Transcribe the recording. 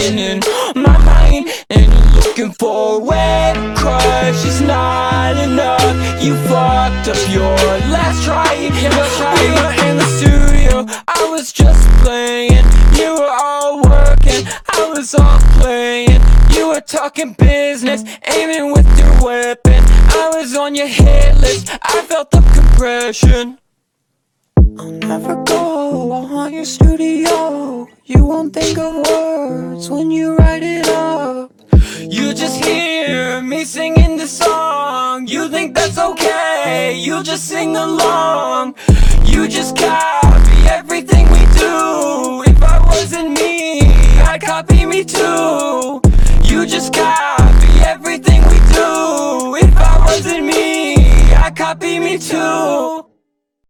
talking in my mind, and you're looking for a wet crush. It's not enough, you fucked up your last try. We were in the studio, I was just playing. You were all working, I was off playing. You were talking business, aiming with your weapon. I was on your hit list, I felt the compression. I'll never go, I'll haunt your studio. You won't think of words when you write it up. You just hear me singing the song. You think that's okay, you'll just sing along. You just copy everything we do. If I wasn't me, I'd copy me too.